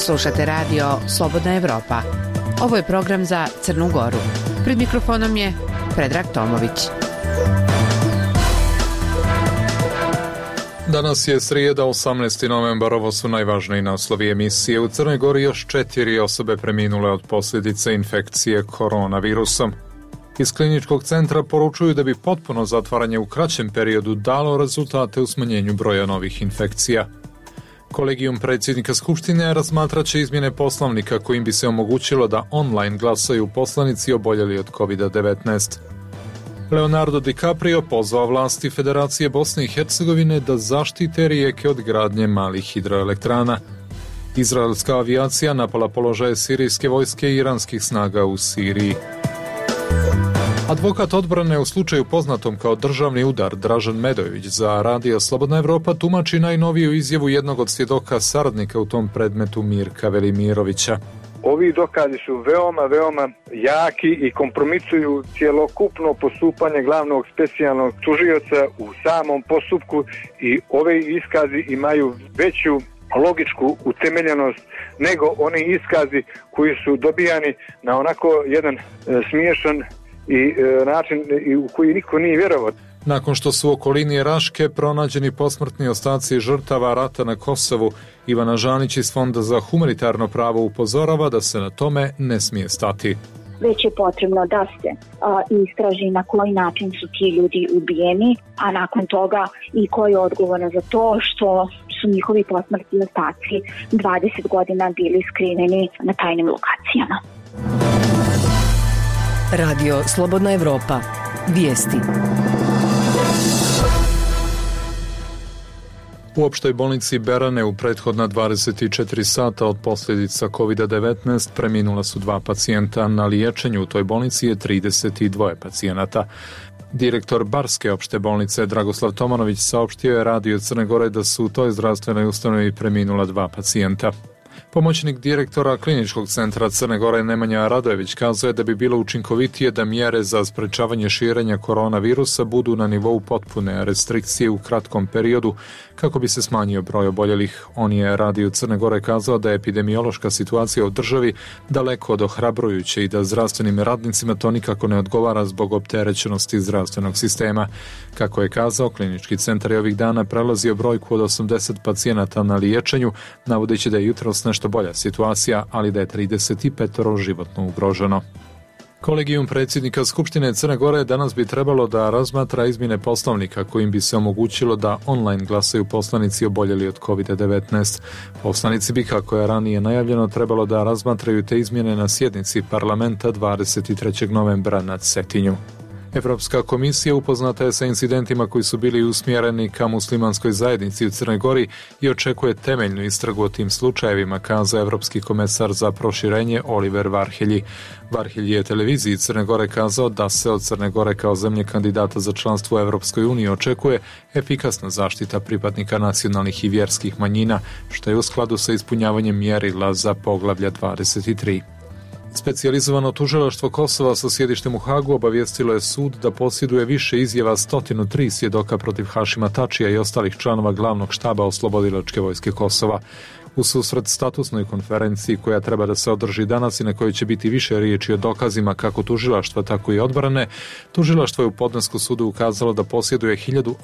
Slušate radio Slobodna Evropa. Ovo je program za Crnu Goru. Pred mikrofonom je Predrag Tomović. Danas je srijeda, 18. novembar, ovo su najvažniji naslovi emisije. U Crnoj Gori još 4 osobe preminule od posljedice infekcije koronavirusom. Iz kliničkog centra poručuju da bi potpuno zatvaranje u kraćem periodu dalo rezultate u smanjenju broja novih infekcija. Kolegijum predsjednika Skupštine razmatraće izmjene poslovnika kojim bi se omogućilo da online glasaju poslanici oboljeli od COVID-19. Leonardo DiCaprio pozvao vlasti Federacije Bosne i Hercegovine da zaštite rijeke od gradnje malih hidroelektrana. Izraelska avijacija napala položaje sirijske vojske i iranskih snaga u Siriji. Advokat odbrane u slučaju poznatom kao državni udar Dražen Medojević za radio Slobodna Evropa tumači najnoviju izjavu jednog od svjedoka saradnika u tom predmetu Mirka Velimirovića. Ovi dokazi su veoma jaki i kompromituju cjelokupno postupanje glavnog specijalnog tužioca u samom postupku i ove iskazi imaju veću logičku utemeljenost nego oni iskazi koji su dobijani na onako jedan smiješan i način u koji niko nije vjerovao. Nakon što su u okolini Raške pronađeni posmrtni ostaci žrtava rata na Kosovu, Ivana Žanić iz Fonda za humanitarno pravo upozorava da se na tome ne smije stati. Već je potrebno da se istraži na koji način su ti ljudi ubijeni, a nakon toga i ko je odgovoran za to što su njihovi posmrtni ostaci 20 godina bili skriveni na tajnim lokacijama. Radio Slobodna Evropa. Vijesti. U opštoj bolnici Berane u prethodna 24 sata od posljedica COVID-19 preminula su 2 pacijenta. Na liječenju u toj bolnici je 32 pacijenata. Direktor Barske opšte bolnice Dragoslav Tomanović saopštio je radio Crne Gore da su u toj zdravstvenoj ustanovi preminula 2 pacijenta. Pomoćnik direktora kliničkog centra Crne Gore Nemanja Radojević kazuje da bi bilo učinkovitije da mjere za sprečavanje širenja koronavirusa budu na nivou potpune restrikcije u kratkom periodu kako bi se smanjio broj oboljelih. On je radio Crne Gore kazao da je epidemiološka situacija u državi daleko od ohrabrujuće i da zdravstvenim radnicima to nikako ne odgovara zbog opterećenosti zdravstvenog sistema. Kako je kazao, klinički centar je ovih dana prelazio brojku od 80 pacijenata na liječenju, navodeći da je jutros nešto bolja situacija, ali da je 35 životno ugroženo. Kolegijum predsjednika Skupštine Crne Gore danas bi trebalo da razmatra izmjene poslovnika kojim bi se omogućilo da online glasaju poslanici oboljeli od COVID-19. Poslanici bi, kako je ranije najavljeno, trebalo da razmatraju te izmjene na sjednici parlamenta 23. novembra na Cetinju. Evropska komisija upoznata je sa incidentima koji su bili usmjereni ka muslimanskoj zajednici u Crnoj Gori i očekuje temeljnu istragu o tim slučajevima, kazao Evropski komesar za proširenje Oliver Varhelji. Varhelji je televiziji Crne Gore kazao da se od Crne Gore kao zemlje kandidata za članstvo u Evropskoj uniji očekuje efikasna zaštita pripadnika nacionalnih i vjerskih manjina, što je u skladu sa ispunjavanjem mjerila za poglavlja 23. Specijalizovano tužilaštvo Kosova sa sjedištem u Hagu obavijestilo je sud da posjeduje više izjava 103 svjedoka protiv Hašima Tačija i ostalih članova glavnog štaba Oslobodilačke vojske Kosova. U susret statusnoj konferenciji koja treba da se održi danas i na kojoj će biti više riječi o dokazima kako tužilaštva, tako i odbrane, tužilaštvo je u podnesku sudu ukazalo da posjeduje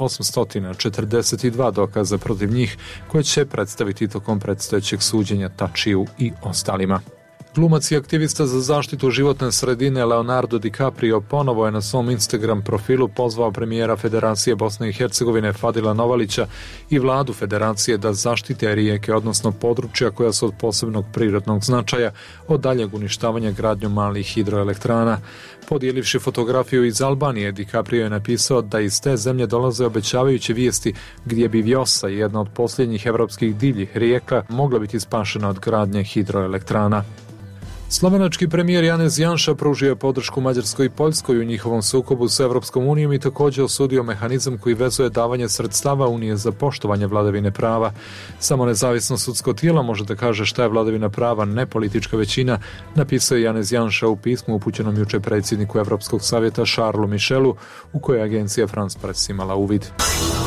1842 dokaza protiv njih koje će predstaviti tokom predstojećeg suđenja Tačiju i ostalima. Glumac i aktivista za zaštitu životne sredine Leonardo DiCaprio ponovo je na svom Instagram profilu pozvao premijera Federacije Bosne i Hercegovine Fadila Novalića i vladu Federacije da zaštite rijeke, odnosno područja koja su od posebnog prirodnog značaja, od daljeg uništavanja gradnjom malih hidroelektrana. Podijelivši fotografiju iz Albanije, DiCaprio je napisao da iz te zemlje dolaze obećavajuće vijesti gdje bi Vjosa, jedna od posljednjih evropskih divljih rijeka, mogla biti spašena od gradnje hidroelektrana. Slovenački premijer Janez Janša pružio je podršku Mađarskoj i Poljskoj u njihovom sukobu s Evropskom unijom i također osudio mehanizam koji vezuje davanje sredstava Unije za poštovanje vladavine prava. Samo nezavisno sudsko tijelo može da kaže šta je vladavina prava, ne politička većina, napisao je Janez Janša u pismu upućenom juče predsjedniku Evropskog savjeta Charlesu Michelu, u kojoj je agencija France Press imala uvid.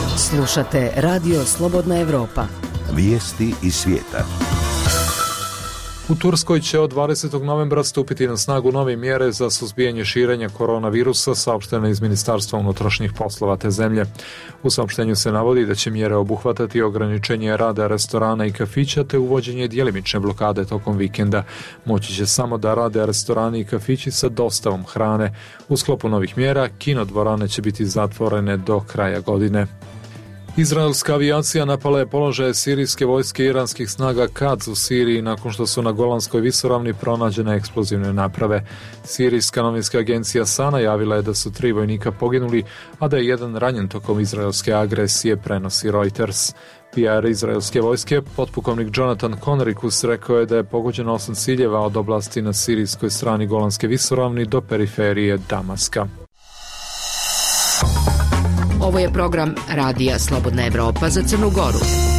Slušate Radio Slobodna Evropa. Vijesti iz svijeta. U Turskoj će od 20. novembra stupiti na snagu nove mjere za suzbijanje širenja koronavirusa, saopšteno iz Ministarstva unutrašnjih poslova te zemlje. U saopštenju se navodi da će mjere obuhvatati ograničenje rada restorana i kafića te uvođenje djelimične blokade tokom vikenda. Moći će samo da rade restorani i kafići sa dostavom hrane. U sklopu novih mjera kinodvorane će biti zatvorene do kraja godine. Izraelska avijacija napala je položaje sirijske vojske i iranskih snaga Kadz u Siriji nakon što su na Golanskoj visoravni pronađene eksplozivne naprave. Sirijska novinska agencija Sana javila je da su 3 vojnika poginuli, a da je jedan ranjen tokom izraelske agresije, prenosi Reuters. PR izraelske vojske, potpukovnik Jonathan Conricus, rekao je da je pogođeno 8 ciljeva od oblasti na sirijskoj strani Golanske visoravni do periferije Damaska. Ovo je program Radija Slobodna Evropa za Crnu Goru.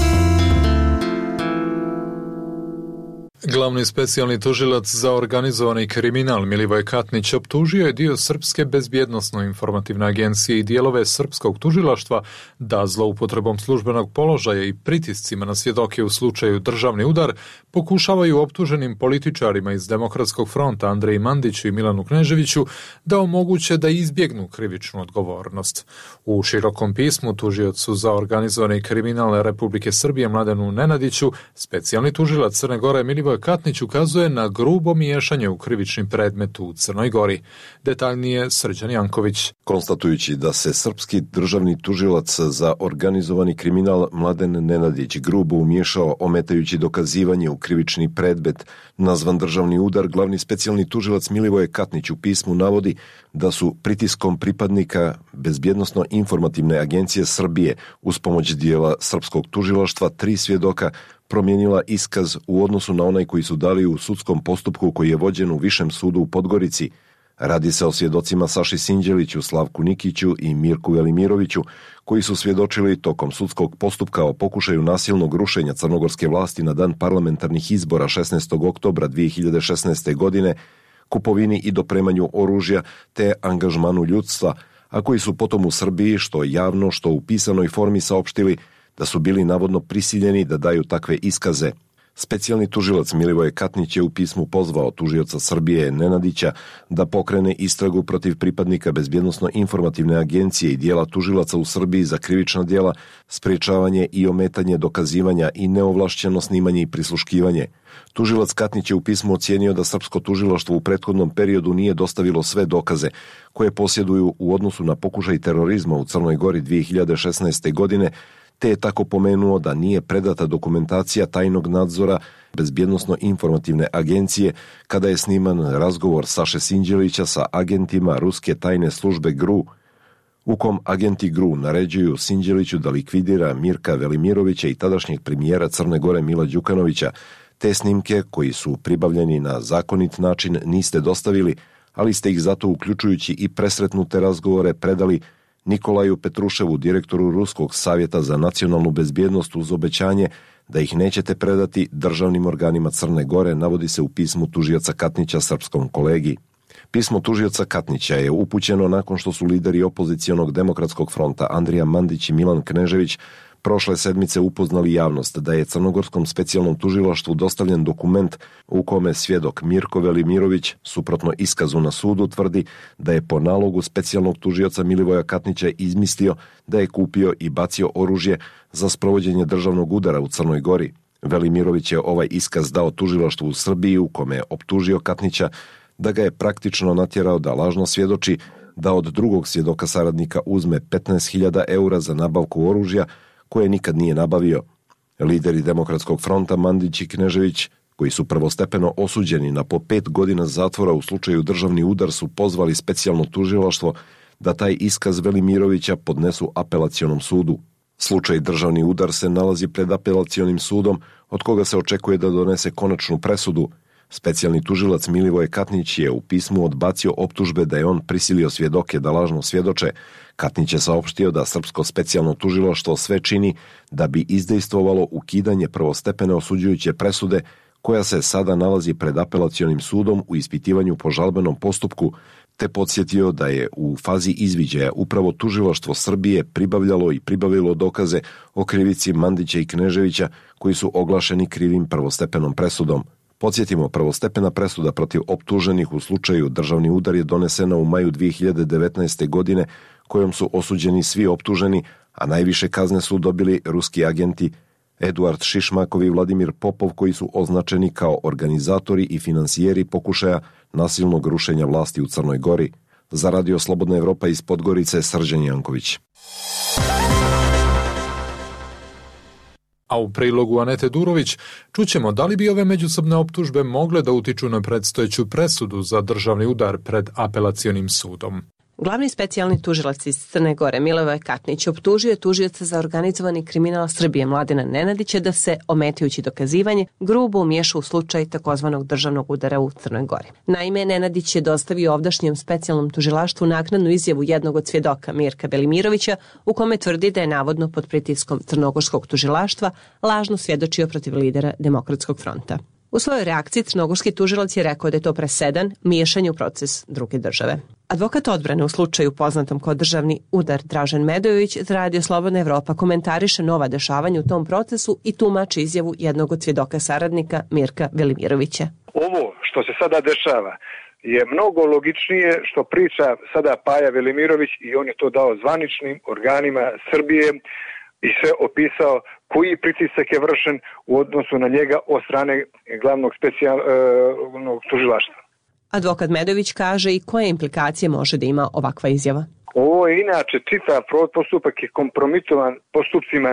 Glavni specijalni tužilac za organizovani kriminal Milivoj Katnić optužio je dio Srpske bezbjednosno-informativne agencije i dijelove srpskog tužilaštva da zloupotrebom službenog položaja i pritiscima na svjedoke u slučaju državni udar pokušavaju optuženim političarima iz Demokratskog fronta Andreji Mandiću i Milanu Kneževiću da omoguće da izbjegnu krivičnu odgovornost. U širokom pismu tužiocu za organizovani kriminal Republike Srbije Mladenu Nenadiću, specijalni tužilac Crne Gore Milivoj Katnić ukazuje na grubo miješanje u krivični predmet u Crnoj Gori. Detaljnije Srđan Janković. Konstatujući da se srpski državni tužilac za organizovani kriminal Mladen Nenadić grubo umiješao ometajući dokazivanje u krivični predmet nazvan državni udar, glavni specijalni tužilac Milivoje Katnić u pismu navodi da su pritiskom pripadnika Bezbjednosno-informativne agencije Srbije uz pomoć dijela srpskog tužilaštva 3 svjedoka promijenila iskaz u odnosu na onaj koji su dali u sudskom postupku koji je vođen u Višem sudu u Podgorici. Radi se o svjedocima Saši Sinđeliću, Slavku Nikiću i Mirku Velimiroviću, koji su svjedočili tokom sudskog postupka o pokušaju nasilnog rušenja crnogorske vlasti na dan parlamentarnih izbora 16. oktobra 2016. godine, kupovini i dopremanju oružja te angažmanu ljudstva, a koji su potom u Srbiji, što javno, što u pisanoj formi saopštili da su bili navodno prisiljeni da daju takve iskaze. Specijalni tužilac Milivoje Katnić je u pismu pozvao tužioca Srbije Nenadića da pokrene istragu protiv pripadnika Bezbjednosno-informativne agencije i dijela tužilaca u Srbiji za krivična djela, sprečavanje i ometanje dokazivanja i neovlašćeno snimanje i prisluškivanje. Tužilac Katnić je u pismu ocijenio da srpsko tužilaštvo u prethodnom periodu nije dostavilo sve dokaze koje posjeduju u odnosu na pokušaj terorizma u Crnoj Gori 2016. godine, te je tako pomenuo da nije predata dokumentacija tajnog nadzora Bezbjednosno-informativne agencije kada je sniman razgovor Saše Sinđelića sa agentima ruske tajne službe GRU, u kom agenti GRU naređuju Sinđeliću da likvidira Mirka Velimirovića i tadašnjeg premijera Crne Gore Mila Đukanovića. Te snimke, koji su pribavljeni na zakonit način, niste dostavili, ali ste ih zato, uključujući i presretnute razgovore, predali Nikolaju Petruševu, direktoru Ruskog savjeta za nacionalnu bezbjednost, uz obećanje da ih nećete predati državnim organima Crne Gore, navodi se u pismu tužioca Katnića srpskom kolegi. Pismo tužioca Katnića je upućeno nakon što su lideri opozicionog Demokratskog fronta Andrija Mandić i Milan Knežević prošle sedmice upoznali javnost da je crnogorskom specijalnom tužilaštvu dostavljen dokument u kome svjedok Mirko Velimirović, suprotno iskazu na sudu, tvrdi da je po nalogu specijalnog tužioca Milivoja Katnića izmislio da je kupio i bacio oružje za sprovođenje državnog udara u Crnoj Gori. Velimirović je ovaj iskaz dao tužilaštvu u Srbiji, u kome je optužio Katnića da ga je praktično natjerao da lažno svjedoči, da od drugog svjedoka saradnika uzme 15.000 eura za nabavku oružja koje nikad nije nabavio. Lideri Demokratskog fronta Mandić i Knežević, koji su prvostepeno osuđeni na po 5 godina zatvora u slučaju državni udar, su pozvali specijalno tužilaštvo da taj iskaz Velimirovića podnesu apelacionom sudu. Slučaj državni udar se nalazi pred apelacionim sudom, od koga se očekuje da donese konačnu presudu. Specijalni tužilac Milivoje Katnić je u pismu odbacio optužbe da je on prisilio svjedoke da lažno svjedoče. Katnić je saopštio da srpsko specijalno tužilaštvo sve čini da bi izdejstvovalo ukidanje prvostepene osuđujuće presude, koja se sada nalazi pred apelacionim sudom u ispitivanju po žalbenom postupku, te podsjetio da je u fazi izviđaja upravo tužilaštvo Srbije pribavljalo i pribavilo dokaze o krivici Mandića i Kneževića, koji su oglašeni krivim prvostepenom presudom. Podsjetimo, prvostepena presuda protiv optuženih u slučaju Državni udar je donesena u maju 2019. godine, kojom su osuđeni svi optuženi, a najviše kazne su dobili ruski agenti Eduard Šišmakov i Vladimir Popov, koji su označeni kao organizatori i finansijeri pokušaja nasilnog rušenja vlasti u Crnoj Gori. Za Radio Slobodna Evropa iz Podgorice, Srđan Janković. A u prilogu Anete Durović čućemo da li bi ove međusobne optužbe mogle da utiču na predstojeću presudu za državni udar pred apelacionim sudom. Glavni specijalni tužilac iz Crne Gore, Milivoj Katnić, optužio je tužioca za organizovani kriminal Srbije Mladena Nenadića da se, ometajući dokazivanje, grubo umiješa u slučaj takozvanog državnog udara u Crnoj Gori. Naime, Nenadić je dostavio ovdašnjem specijalnom tužilaštvu naknadnu izjavu jednog od svjedoka, Mirka Velimirovića, u kome tvrdi da je navodno pod pritiskom crnogorskog tužilaštva lažno svjedočio protiv lidera Demokratskog fronta. U svojoj reakciji crnogorski tužilac je rekao da je to presedan, miješanje u proces druge države. Advokat odbrane u slučaju poznatom kao državni udar Dražen Medojević za Radio Slobodna Evropa komentariše nova dešavanja u tom procesu i tumači izjavu jednog od svjedoka saradnika Mirka Velimirovića. Ovo što se sada dešava je mnogo logičnije što priča sada Paja Velimirović i on je to dao zvaničnim organima Srbije i sve opisao koji pritisak je vršen u odnosu na njega od strane glavnog specijalnog tužilaštva. Advokat Medović kaže i koje implikacije može da ima ovakva izjava. Ovo je inače čitav postupak je kompromitovan postupcima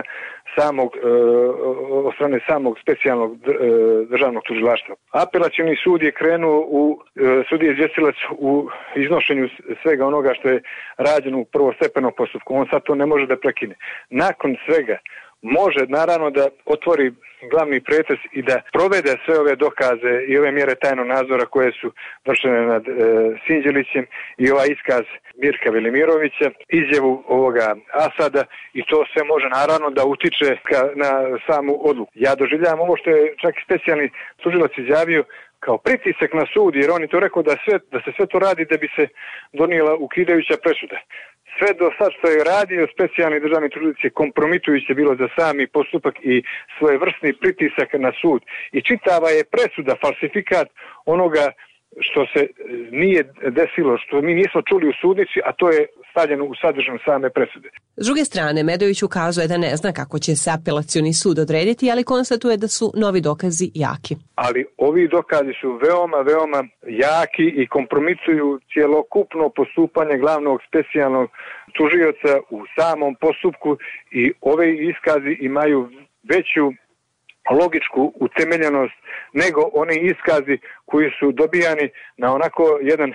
od strane samog specijalnog državnog tužilaštva. Apelacioni sud je krenuo sudija izvjestilac u iznošenju svega onoga što je rađeno u prvostepenom postupku. On sad to ne može da prekine. Nakon svega može naravno da otvori glavni pretres i da provede sve ove dokaze i ove mjere tajnog nadzora koje su vršene nad Sinđelićem i ovaj iskaz Mirka Velimirovića, izjavu ovoga Asada i to sve može naravno da utiče na samu odluku. Ja doživljavam ovo što je čak i specijalni tužilac izjavio kao pritisak na sud, jer on je to rekao da se sve to radi da bi se donijela ukidajuća presuda. Sve do sad što je radio specijalni državni tužilac je kompromitujuće bilo za sami postupak i svojevrsni pritisak na sud. I čitava je presuda falsifikat onoga što se nije desilo, što mi nismo čuli u sudnici, a to je stavljeno u sadržaju same presude. S druge strane, Medović ukazuje da ne zna kako će se apelacioni sud odrediti, ali konstatuje da su novi dokazi jaki. Ali ovi dokazi su veoma jaki i kompromituju cjelokupno postupanje glavnog specijalnog tužioca u samom postupku i ove iskazi imaju veću logičku utemeljenost nego oni iskazi koji su dobijani na onako jedan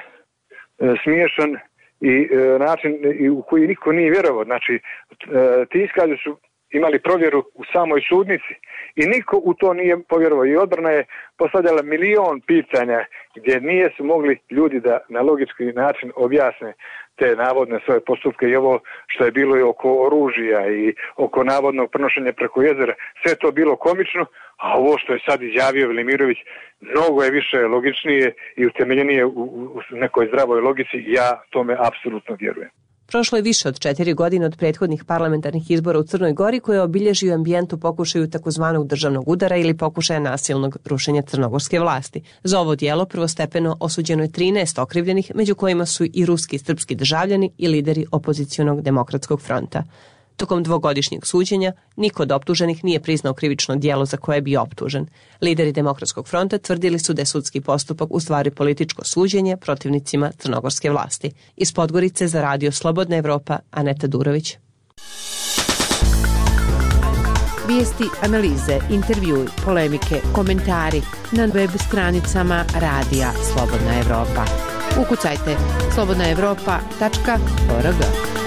smiješan i način u koji niko nije vjerovao. Znači, ti iskazi su imali provjeru u samoj sudnici i niko u to nije povjerovao. I odbrana je postavljala milion pitanja gdje nije su mogli ljudi da na logički način objasne te navodne svoje postupke i ovo što je bilo i oko oružja i oko navodnog prenošenja preko jezera. Sve to bilo komično, a ovo što je sad izjavio Velimirović mnogo je više logičnije i utemeljenije u nekoj zdravoj logici. Ja tome apsolutno vjerujem. Prošlo je više od 4 godine od prethodnih parlamentarnih izbora u Crnoj Gori koje je obilježio ambijent u pokušaju takozvanog državnog udara ili pokušaja nasilnog rušenja crnogorske vlasti. Za ovo djelo prvostepeno osuđeno je 13 okrivljenih, među kojima su i ruski i srpski državljani i lideri opozicionog Demokratskog fronta. Tokom dvogodišnjeg suđenja niko od optuženih nije priznao krivično djelo za koje je bio optužen. Lideri Demokratskog fronta tvrdili su da je sudski postupak u stvari političko suđenje protivnicima crnogorske vlasti. Iz Podgorice za Radio Slobodna Evropa, Aneta Durović. Vijesti, analize, intervjui, polemike, komentari na web stranicama Radija Slobodna Evropa. Ukucajte slobodnaevropa.org.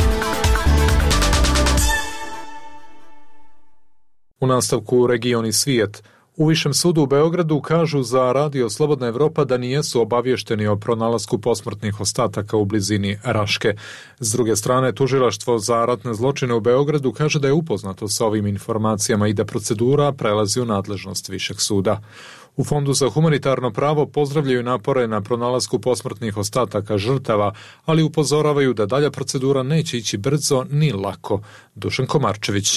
U nastavku Region i svijet. U Višem sudu u Beogradu kažu za Radio Slobodna Evropa da nijesu obavješteni o pronalasku posmrtnih ostataka u blizini Raške. S druge strane, tužilaštvo za ratne zločine u Beogradu kaže da je upoznato sa ovim informacijama i da procedura prelazi u nadležnost Višeg suda. U Fondu za humanitarno pravo pozdravljaju napore na pronalasku posmrtnih ostataka žrtava, ali upozoravaju da dalja procedura neće ići brzo ni lako. Dušan Komarčević.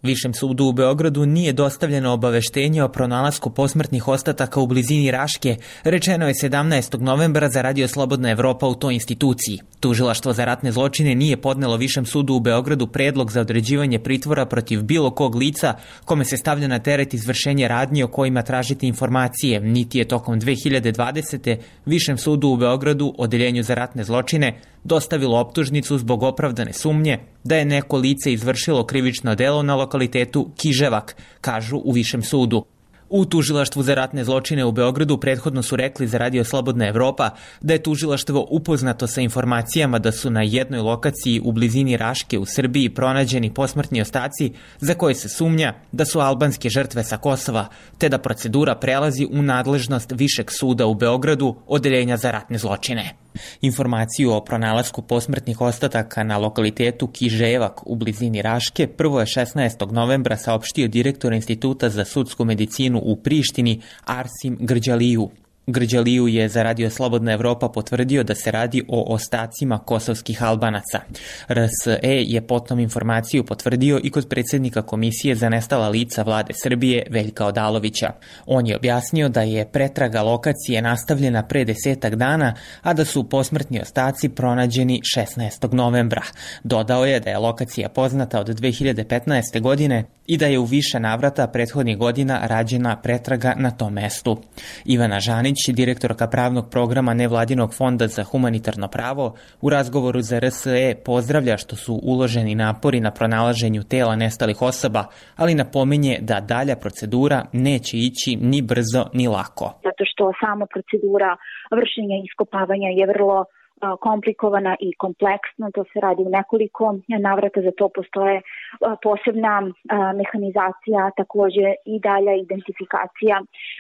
Višem sudu u Beogradu nije dostavljeno obaveštenje o pronalasku posmrtnih ostataka u blizini Raške, rečeno je 17. novembra za Radio Slobodna Evropa u toj instituciji. Tužilaštvo za ratne zločine nije podnelo Višem sudu u Beogradu predlog za određivanje pritvora protiv bilo kog lica kome se stavlja na teret izvršenje radnji o kojima tražiti informacije, niti je tokom 2020. Višem sudu u Beogradu, Odeljenju za ratne zločine, dostavilo optužnicu zbog opravdane sumnje da je neko lice izvršilo krivično delo na lokalitetu Kiževak, kažu u Višem sudu. U Tužilaštvu za ratne zločine u Beogradu prethodno su rekli za Radio Slobodna Evropa da je tužilaštvo upoznato sa informacijama da su na jednoj lokaciji u blizini Raške u Srbiji pronađeni posmrtni ostaci za koje se sumnja da su albanske žrtve sa Kosova, te da procedura prelazi u nadležnost Višeg suda u Beogradu, Odeljenja za ratne zločine. Informaciju o pronalasku posmrtnih ostataka na lokalitetu Kiževak u blizini Raške prvo je 16. novembra saopštio direktor Instituta za sudsku medicinu u Prištini Arsim Grđaliju. Grđaliju je za Radio Slobodna Evropa potvrdio da se radi o ostacima kosovskih Albanaca. RSE je potom informaciju potvrdio i kod predsjednika Komisije za nestala lica vlade Srbije Veljka Odalovića. On je objasnio da je pretraga lokacije nastavljena pre 10 dana, a da su posmrtni ostaci pronađeni 16. novembra. Dodao je da je lokacija poznata od 2015. godine i da je u više navrata prethodnih godina rađena pretraga na tom mestu. Ivana Žanić, direktorka pravnog programa Nevladinog fonda za humanitarno pravo, u razgovoru za RSE pozdravlja što su uloženi napori na pronalaženju tela nestalih osoba, ali napominje da dalja procedura neće ići ni brzo ni lako. Zato što sama procedura vršenja iskopavanja je vrlo komplikovana i kompleksna, to se radi u nekoliko navrata, za to postoje posebna mehanizacija, također i dalja identifikacija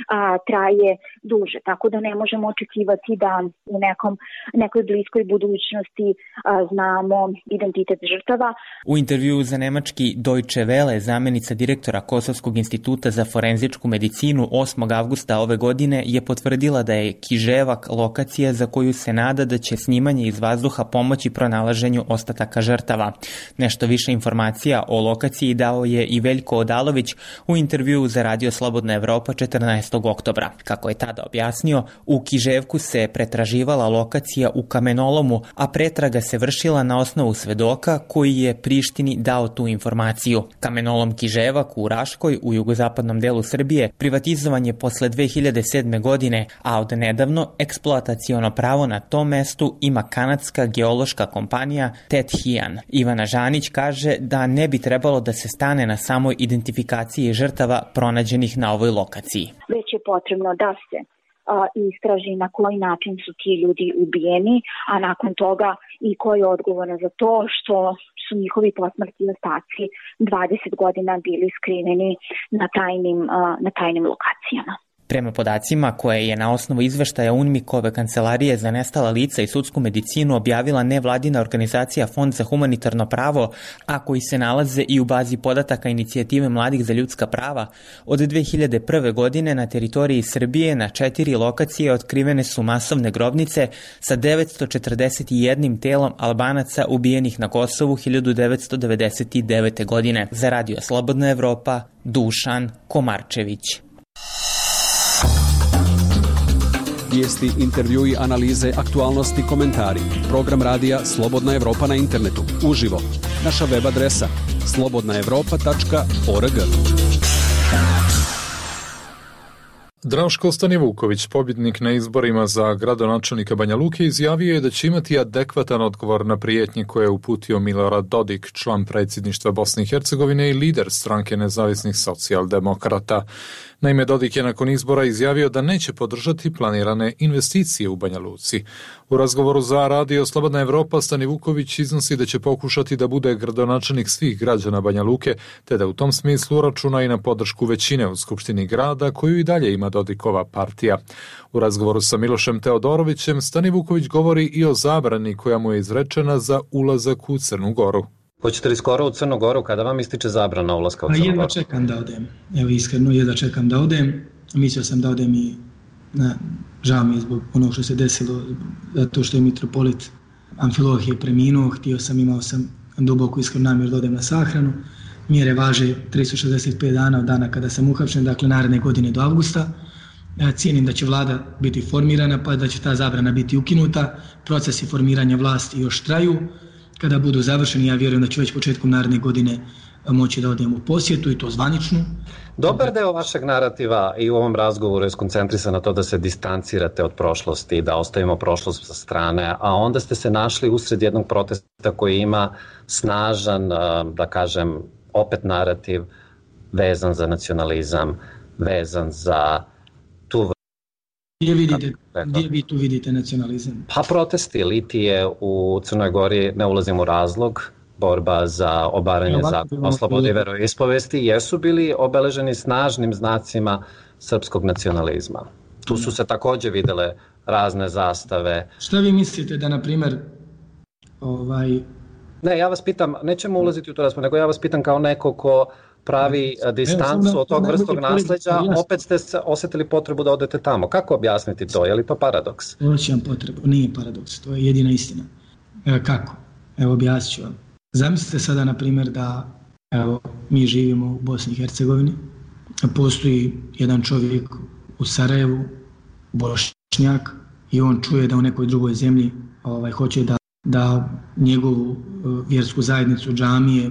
traje duže, tako da ne možemo očekivati da u nekoj bliskoj budućnosti znamo identitet žrtava. U intervjuu za nemački Deutsche Welle zamjenica direktora Kosovskog instituta za forenzičku medicinu 8. avgusta ove godine je potvrdila da je Kiževak lokacija za koju se nada da će snimanje iz vazduha pomoći pronalaženju ostataka žrtava. Nešto više informacija o lokaciji dao je i Veljko Odalović u intervjuu za Radio Slobodna Evropa 14. oktobra. Kako je tada objasnio, u Kiževku se pretraživala lokacija u kamenolomu, a pretraga se vršila na osnovu svedoka koji je Prištini dao tu informaciju. Kamenolom Kiževak u Raškoj, u jugozapadnom delu Srbije, privatizovan je posle 2007. godine, a od nedavno eksploataciono pravo na tom mestu ima kanadska geološka kompanija Tethian. Ivana Žanić kaže da ne bi trebalo da se stane na samoj identifikaciji žrtava pronađenih na ovoj lokaciji. Već je potrebno da se istraži na koji način su ti ljudi ubijeni, a nakon toga i ko je odgovoran za to što su njihovi posmrtni ostaci 20 godina bili skriveni na tajnim lokacijama. Prema podacima koje je na osnovu izveštaja UNMIK-ove kancelarije za nestala lica i sudsku medicinu objavila nevladina organizacija Fond za humanitarno pravo, a koji se nalaze i u bazi podataka Inicijative mladih za ljudska prava, od 2001. godine na teritoriji Srbije na 4 lokacije otkrivene su masovne grobnice sa 941 telom Albanaca ubijenih na Kosovu 1999. godine. Za Radio Slobodna Evropa, Dušan Komarčević. Vijesti, intervjui, analize, aktualnosti, komentari. Program radija Slobodna Evropa na internetu. Uživo. Naša web adresa slobodnaevropa.org. Draško Stanivuković, pobjednik na izborima za gradonačelnika Banja Luke, izjavio je da će imati adekvatan odgovor na prijetnje koje je uputio Milorad Dodik, član predsjedništva Bosne i Hercegovine i lider stranke nezavisnih socijaldemokrata. Naime, Dodik je nakon izbora izjavio da neće podržati planirane investicije u Banja Luci. U razgovoru za Radio Slobodna Evropa Stanivuković iznosi da će pokušati da bude gradonačelnik svih građana Banja Luke, te da u tom smislu računa i na podršku većine u Skupštini grada, koju i dalje ima Dodikova partija. U razgovoru sa Milošem Teodorovićem Stanivuković govori i o zabrani koja mu je izrečena za ulazak u Crnu Goru. Hoćete li skoro u Crnu Goru, kada vam ističe zabrana ulaska u Crnu Goru? Jedva čekam da odem. Evo iskreno, jedva čekam da odem. Mislio sam da odem i žao mi je zbog onog što se desilo, zato što je mitropolit Amfilohije preminuo. Imao sam duboku iskrenu namjeru da odem na sahranu. mjere važe 365 dana od dana kada sam uhapšen, dakle naredne godine do avgusta. Cijenim da će vlada biti formirana, pa da će ta zabrana biti ukinuta. Procesi formiranja vlasti još traju. Kada budu završeni, ja vjerujem da ću već početkom naredne godine moći da odem u posjetu i to zvaničnu. Dobar deo vašeg narativa i u ovom razgovoru je skoncentrisan na to da se distancirate od prošlosti, da ostavimo prošlost sa strane, a onda ste se našli usred jednog protesta koji ima snažan, da kažem, opet narativ vezan za nacionalizam, vezan za tu... Gdje vi tu vidite nacionalizam? Pa protesti, litije u Crnoj Gori, ne ulazim u razlog, borba za obaranje zakona o slobodi veroispovesti, jesu bili obeleženi snažnim znacima srpskog nacionalizma. Tu su se takođe videle razne zastave. Šta vi mislite da, na primjer, Ne, ja vas pitam, nećemo ulaziti u to raspravu, nego ja vas pitam kao neko ko pravi distancu od tog vrstog nasleđa, opet ste osetili potrebu da odete tamo. Kako objasniti to? Je li to paradoks? Osjećam potrebu. Nije paradoks, to je jedina istina. Kako? Evo, objasnit ću vam. Zamislite sada, na primjer, da mi živimo u Bosni i Hercegovini, postoji jedan čovjek u Sarajevu, Bošnjak, i on čuje da u nekoj drugoj zemlji hoće da njegovu vjersku zajednicu, džamije,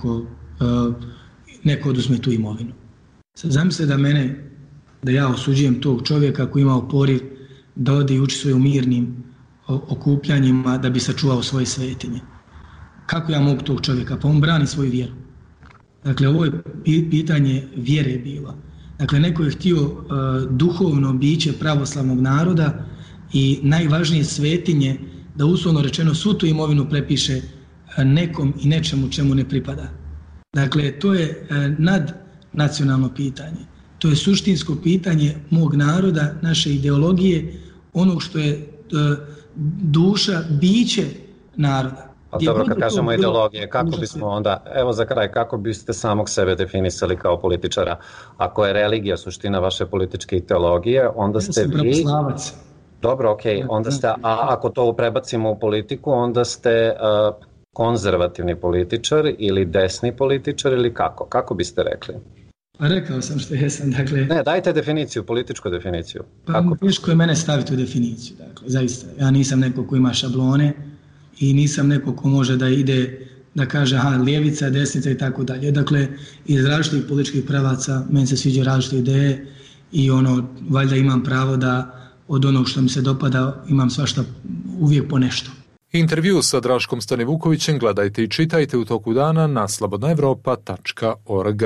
neko oduzme tu imovinu. Zamislite da ja osuđujem tog čovjeka koji imao poriv da ode i učestvuje u mirnim okupljanjima da bi sačuvao svoje svetinje. Kako ja mogu tog čovjeka? Pa on brani svoju vjeru. Dakle, ovo je pitanje vjere bilo. Dakle, neko je htio duhovno biće pravoslavnog naroda i najvažnije svetinje da uslovno rečeno svu tu imovinu prepiše nekom i nečemu čemu ne pripada. Dakle, to je nadnacionalno pitanje. To je suštinsko pitanje mog naroda, naše ideologije, onog što je duša, biće naroda. Pa dobro, kad kažemo ideologije, kako bismo onda, evo za kraj, kako biste samog sebe definisali kao političara? Ako je religija suština vaše političke ideologije, onda ste vi... pravoslavac. Dobro, okej, onda ste, a ako to prebacimo u politiku, onda ste konzervativni političar ili desni političar ili kako? Kako biste rekli? Pa rekao sam što jesam, dakle... Ne, dajte definiciju, političku definiciju. Pa teško je mene staviti u definiciju, dakle, zaista. Ja nisam neko ko ima šablone i nisam neko ko može da ide, da kaže, lijevica, desnica i tako dalje. Dakle, iz različitih političkih pravaca meni se sviđa različite ideje i valjda imam pravo da od onog što mi se dopada imam svašta uvijek po nešto. Intervju sa Draškom Stanivukovićem gledajte i čitajte u toku dana na slobodnaevropa.org.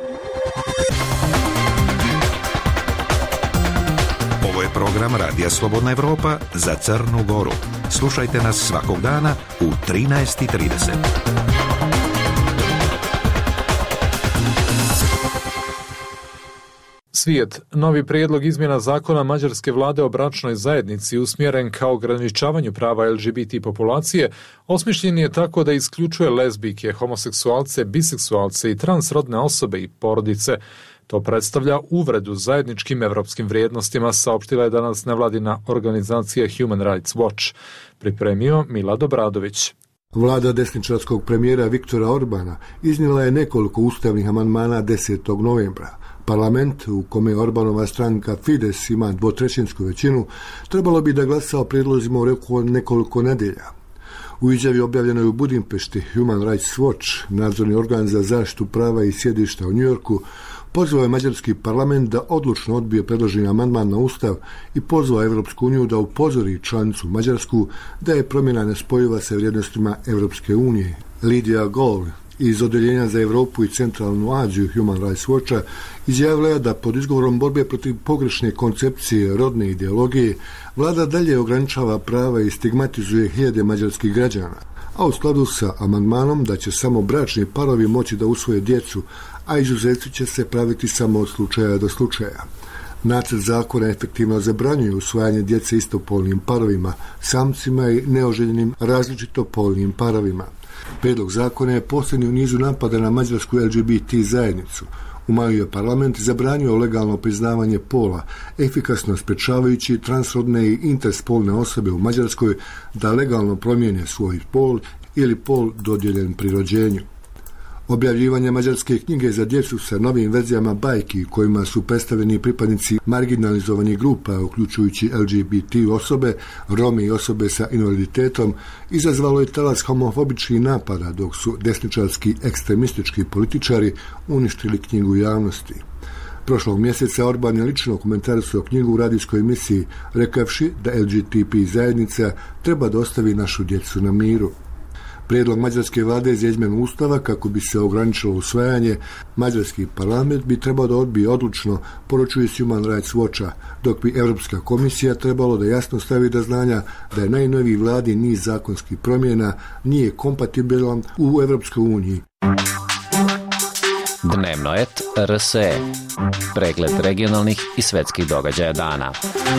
Ovo je program Radija Slobodna Evropa za Crnu Goru. Slušajte nas svakog dana u 13:30. Svijet. Novi prijedlog izmjena zakona mađarske vlade o bračnoj zajednici usmjeren ka ograničavanju prava LGBT populacije osmišljen je tako da isključuje lezbijke, homoseksualce, biseksualce i transrodne osobe i porodice. To predstavlja uvredu zajedničkim evropskim vrijednostima, saopštila je danas nevladina organizacija Human Rights Watch. Pripremio Milad Obradović. Vlada desničarskog premijera Viktora Orbana iznijela je nekoliko ustavnih amandmana 10. novembra. Parlament, u kome Orbanova stranka Fides ima dvotrećinsku većinu, trebalo bi da glasa o prijedlozima u roku od nekoliko nedelja. U izjavi objavljenoj u Budimpešti, Human Rights Watch, nadzorni organ za zaštitu prava i sjedišta u Njujorku, pozvao je mađarski parlament da odlučno odbije predloženi amandman na ustav i pozvao Evropsku uniju da upozori članicu Mađarsku da je promjena nespojiva sa vrijednostima Evropske unije. Lidija Gol iz Odeljenja za Evropu i Centralnu Aziju Human Rights Watcha izjavila je da pod izgovorom borbe protiv pogrešne koncepcije rodne ideologije vlada dalje ograničava prava i stigmatizuje hiljade mađarskih građana, a u skladu sa amandmanom da će samo bračni parovi moći da usvoje djecu, a izuzeci će se praviti samo od slučaja do slučaja. Nacrt zakona efektivno zabranjuje usvajanje djece istopolnim parovima, samcima i neoželjenim različitopolnim parovima. Prijedlog zakona je posljednji u nizu napada na mađarsku LGBT zajednicu. U maju je parlament zabranio legalno priznavanje pola, efikasno sprečavajući transrodne i interspolne osobe u Mađarskoj da legalno promijene svoj pol ili pol dodijeljen pri rođenju. Objavljivanje mađarske knjige za djecu sa novim verzijama bajki kojima su predstavljeni pripadnici marginalizovanih grupa, uključujući LGBT osobe, Romi i osobe sa invaliditetom, izazvalo je talas homofobičkih napada dok su desničarski ekstremistički političari uništili knjigu javnosti. Prošlog mjeseca Orban je lično komentarisao knjigu u radijskoj emisiji, rekavši da LGBT zajednica treba da ostavi našu djecu na miru. Prijedlog mađarske vlade za izmjenu ustava kako bi se ograničilo usvajanje, mađarski parlament bi trebao da odbije odlučno, poručuje Human Rights Watcha, dok bi Europska komisija trebalo da jasno stavi do znanja da je najnoviji vladi niz zakonskih promjena nije kompatibilan u Europskoj uniji. Dnevno et RSE. Pregled regionalnih i svetskih događaja dana.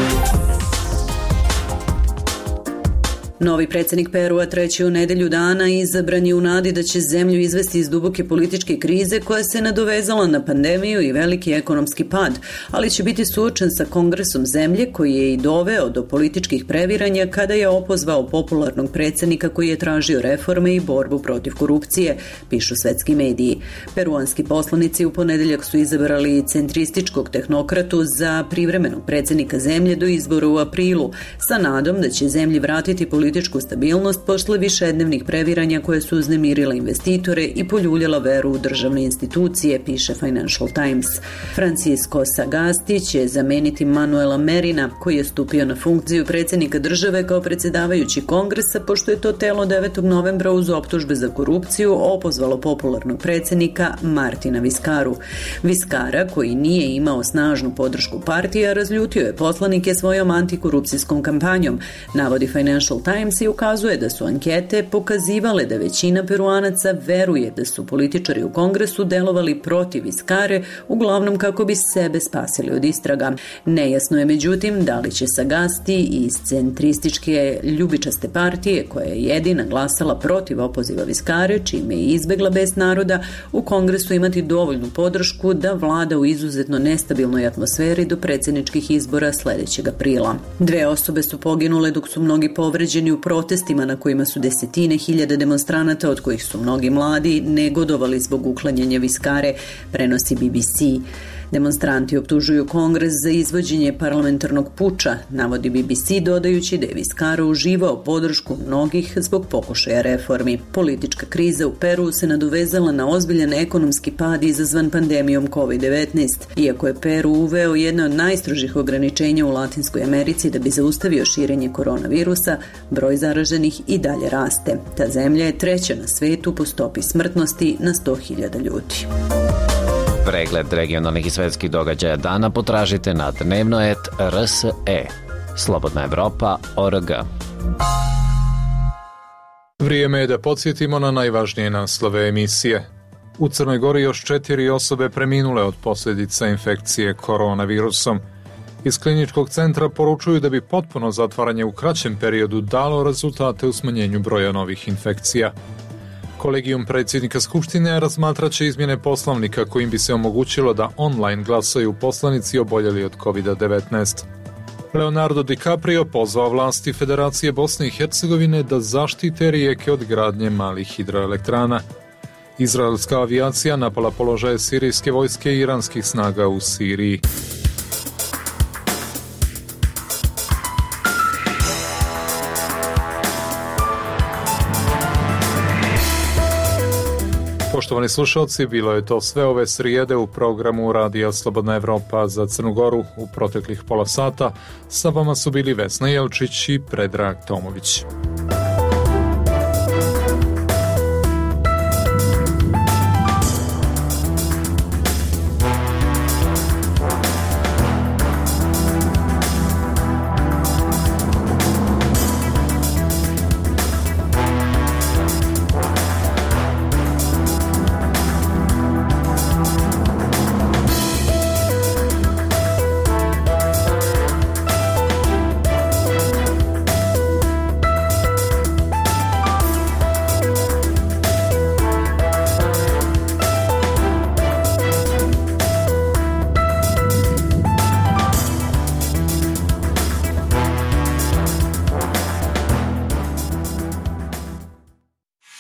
Novi predsjednik Perua treći u nedjelju dana izabran je u nadi da će zemlju izvesti iz duboke političke krize koja se nadovezala na pandemiju i veliki ekonomski pad, ali će biti suočen sa kongresom zemlje koji je i doveo do političkih previranja kada je opozvao popularnog predsjednika koji je tražio reforme i borbu protiv korupcije, pišu svetski mediji. Peruanski poslanici u ponedjeljak su izabrali centrističkog tehnokratu za privremenog predsjednika zemlje do izbora u aprilu, sa nadom da će zemlji vratiti političku stabilnost posle višednevnih previranja koje su uznemirile investitore i poljuljala veru u državne institucije, piše Financial Times. Francisco Sagasti će zameniti Manuela Merina, koji je stupio na funkciju predsjednika države kao predsjedavajući kongresa, pošto je to telo 9. novembra uz optužbe za korupciju opozvalo popularnog predsjednika Martina Viskaru. Viskara, koji nije imao snažnu podršku partija, razljutio je poslanike svojom antikorupcijskom kampanjom, navodi Financial Times i ukazuje da su ankete pokazivale da većina Peruanaca veruje da su političari u kongresu delovali protiv Viskare, uglavnom kako bi sebe spasili od istraga. Nejasno je međutim da li će Sagasti iz centrističke ljubičaste partije, koja je jedina glasala protiv opoziva Viskare, čime je izbegla bes naroda, u kongresu imati dovoljnu podršku da vlada u izuzetno nestabilnoj atmosferi do predsjedničkih izbora sljedećeg aprila. 2 osobe su poginule dok su mnogi povređeni u protestima na kojima su desetine hiljada demonstranata, od kojih su mnogi mladi, negodovali zbog uklanjanja Viskare, prenosi BBC. Demonstranti optužuju kongres za izvođenje parlamentarnog puča, navodi BBC, dodajući da je Viskara uživao podršku mnogih zbog pokušaja reformi. Politička kriza u Peru se nadovezala na ozbiljan ekonomski pad izazvan pandemijom COVID-19. Iako je Peru uveo jedno od najstrožih ograničenja u Latinskoj Americi da bi zaustavio širenje koronavirusa, broj zaraženih i dalje raste. Ta zemlja je treća na svetu po stopi smrtnosti na 100.000 ljudi. Pregled regionalnih i svetskih događaja dana potražite na dnevnoet.rse. Slobodna Evropa.org. Vrijeme je da podsjetimo na najvažnije naslove emisije. U Crnoj Gori još 4 osobe preminule od posljedica infekcije koronavirusom. Iz kliničkog centra poručuju da bi potpuno zatvaranje u kraćem periodu dalo rezultate u smanjenju broja novih infekcija. Kolegijum predsjednika Skupštine razmatraće izmjene poslovnika kojim bi se omogućilo da online glasaju poslanici oboljeli od COVID-19. Leonardo DiCaprio pozvao vlasti Federacije Bosne i Hercegovine da zaštite rijeke od gradnje malih hidroelektrana. Izraelska avijacija napala položaje sirijske vojske i iranskih snaga u Siriji. Poštovani slušalci, bilo je to sve ove srijede u programu Radija Slobodna Evropa za Crnu Goru u proteklih pola sata. Sa vama su bili Vesna Jelčić i Predrag Tomović.